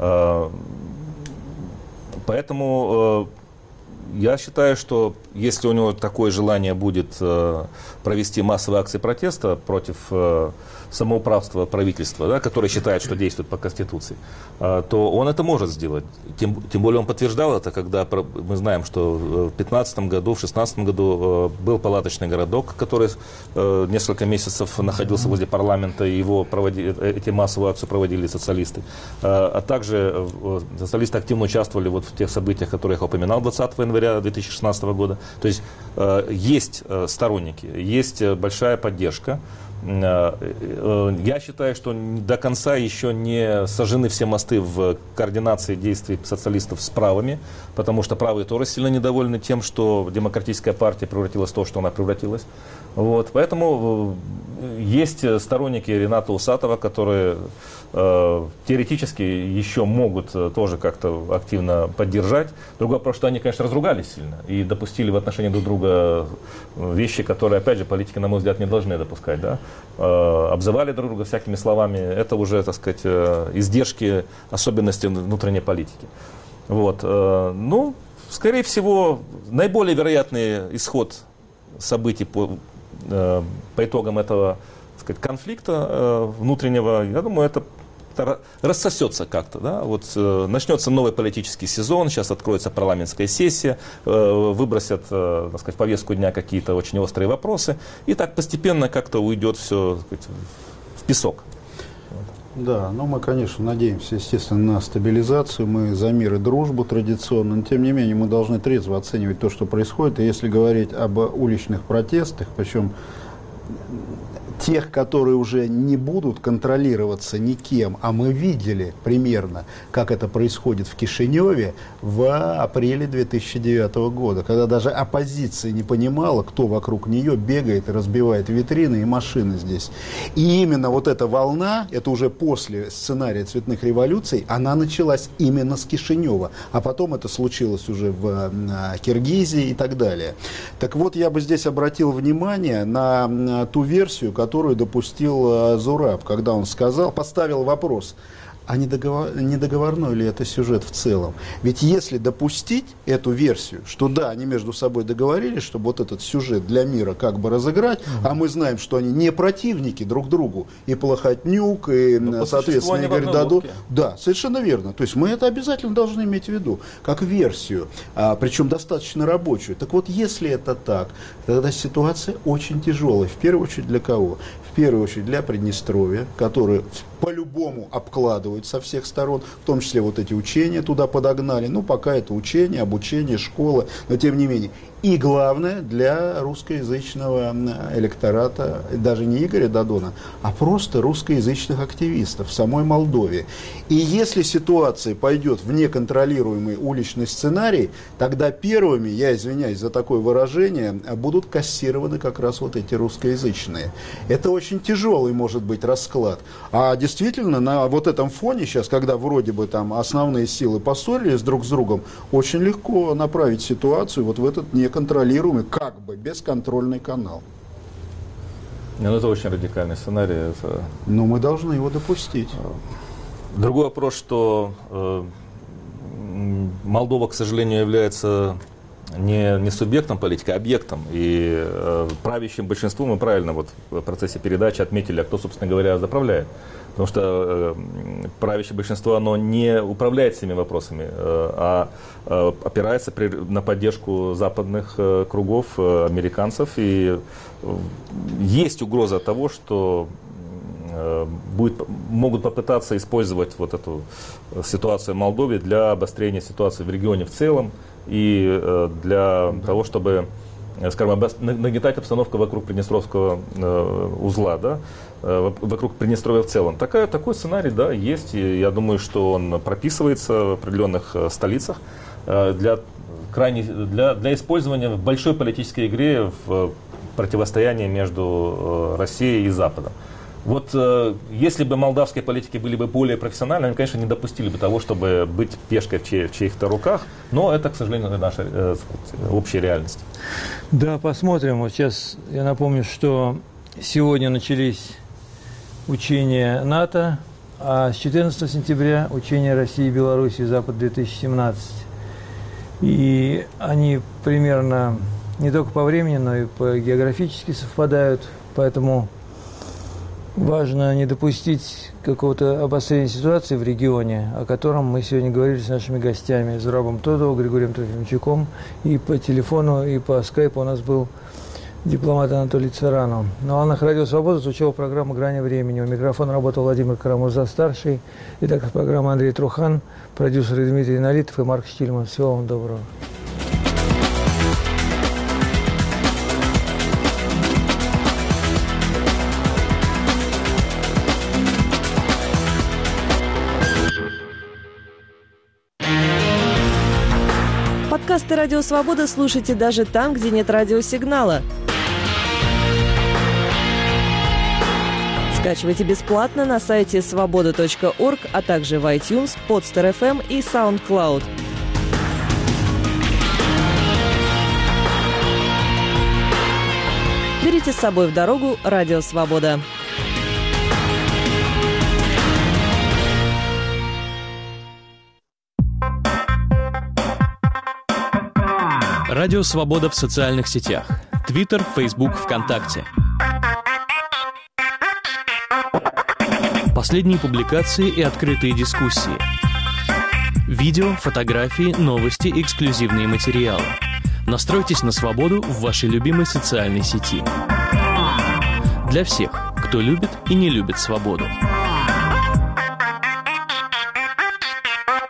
Поэтому я считаю, что если у него такое желание будет провести массовые акции протеста против самоуправства правительства, да, которое считает, что действует по Конституции, то он это может сделать. Тем, тем более он подтверждал это, когда мы знаем, что в две тысячи пятнадцатом году, в две тысячи шестнадцатом году был палаточный городок, который несколько месяцев находился возле парламента, и его проводили, эти массовые акции проводили социалисты. А также социалисты активно участвовали вот в тех событиях, которые я упоминал двадцатого января две тысячи шестнадцатого года. То есть есть сторонники, есть большая поддержка. Я считаю, что до конца еще не сожжены все мосты в координации действий социалистов с правыми, потому что правые тоже сильно недовольны тем, что демократическая партия превратилась в то, что она превратилась. Вот. Поэтому есть сторонники Рената Усатова, которые э, теоретически еще могут тоже как-то активно поддержать. Другой вопрос, что они, конечно, разругались сильно и допустили в отношении друг друга вещи, которые, опять же, политики, на мой взгляд, не должны допускать. Да? Э, обзывали друг друга всякими словами. Это уже, так сказать, э, издержки, особенности внутренней политики. Вот. Э, ну, скорее всего, наиболее вероятный исход событий по по итогам этого, так сказать, конфликта э, внутреннего, я думаю, это, это рассосется как-то. Да? Вот, э, начнется новый политический сезон, сейчас откроется парламентская сессия, э, выбросят э, так сказать, в повестку дня какие-то очень острые вопросы, и так постепенно как-то уйдет все, так сказать, в песок. Да, ну мы, конечно, надеемся, естественно, на стабилизацию, мы за мир и дружбу традиционно, но тем не менее мы должны трезво оценивать то, что происходит, и если говорить об уличных протестах, причем тех, которые уже не будут контролироваться никем, а мы видели примерно, как это происходит в Кишиневе в апреле две тысячи девятого года, когда даже оппозиция не понимала, кто вокруг нее бегает и разбивает витрины и машины здесь. И именно вот эта волна, это уже после сценария цветных революций, она началась именно с Кишинева, а потом это случилось уже в Киргизии и так далее. Так вот, я бы здесь обратил внимание на ту версию, которую которую допустил Зураб, когда он сказал, поставил вопрос, а недоговор, недоговорной ли это сюжет в целом? Ведь если допустить эту версию, что да, они между собой договорились, чтобы вот этот сюжет для мира как бы разыграть, mm-hmm. а мы знаем, что они не противники друг другу, и Плохотнюк, и, но соответственно, Игорь Дадон. Да, совершенно верно. То есть мы это обязательно должны иметь в виду, как версию, а, причем достаточно рабочую. Так вот, если это так, тогда ситуация очень тяжелая. В первую очередь для кого? В первую очередь для Приднестровья, которые по-любому обкладывают со всех сторон, в том числе вот эти учения туда подогнали. Ну, пока это учение, обучение, школа, но тем не менее. И главное, для русскоязычного электората, даже не Игоря Дадона, а просто русскоязычных активистов в самой Молдове. И если ситуация пойдет в неконтролируемый уличный сценарий, тогда первыми, я извиняюсь за такое выражение, будут кассированы как раз вот эти русскоязычные. Это очень тяжелый может быть расклад. А действительно, на вот этом фоне сейчас, когда вроде бы там основные силы поссорились друг с другом, очень легко направить ситуацию вот в этот неконтролируемый, как бы бесконтрольный канал. Ну, это очень радикальный сценарий. Это... Но мы должны его допустить. Другой вопрос, что э, Молдова, к сожалению, является не, не субъектом политики, а объектом. И э, правящим большинством, мы правильно вот в процессе передачи отметили, а кто, собственно говоря, заправляет. Потому что э, правящее большинство, оно не управляет всеми вопросами, э, а э, опирается при, на поддержку западных э, кругов, э, американцев. И э, есть угроза того, что э, будет, могут попытаться использовать вот эту ситуацию в Молдове для обострения ситуации в регионе в целом и э, для да. того, чтобы, скажем, нагнетать обстановку вокруг Приднестровского э, узла, да, э, вокруг Приднестровья в целом. Такая, такой сценарий, да, есть, и я думаю, что он прописывается в определенных э, столицах э, для, крайне, для, для использования в большой политической игре в противостоянии между э, Россией и Западом. Вот э, если бы молдавские политики были бы более профессиональны, они, конечно, не допустили бы того, чтобы быть пешкой в, чьи, в чьих-то руках, но это, к сожалению, наша э, общая реальность. Да, посмотрим. Вот сейчас я напомню, что сегодня начались учения НАТО, а с четырнадцатого сентября учения России и Белоруссии Запад-две тысячи семнадцать. И они примерно не только по времени, но и по географически совпадают, поэтому важно не допустить какого-то обострения ситуации в регионе, о котором мы сегодня говорили с нашими гостями, Зурабом Тодо, Григорием Трофимчуком, и по телефону, и по скайпу у нас был дипломат Анатолий Царанов. На волнах Радио Свобода звучала программа «Грани времени». У микрофона работал Владимир Карамурза-старший, редактор программы Андрей Трухан, продюсеры Дмитрий Налитов и Марк Штильман. Всего вам доброго. Подкасты «Радио Свобода» слушайте даже там, где нет радиосигнала. Скачивайте бесплатно на сайте свобода точка орг, а также в iTunes, Podster эф эм и SoundCloud. Берите с собой в дорогу «Радио Свобода». Радио Свобода в социальных сетях. Твиттер, Фейсбук, ВКонтакте. Последние публикации и открытые дискуссии. Видео, фотографии, новости, эксклюзивные материалы. Настройтесь на свободу в вашей любимой социальной сети. Для всех, кто любит и не любит свободу.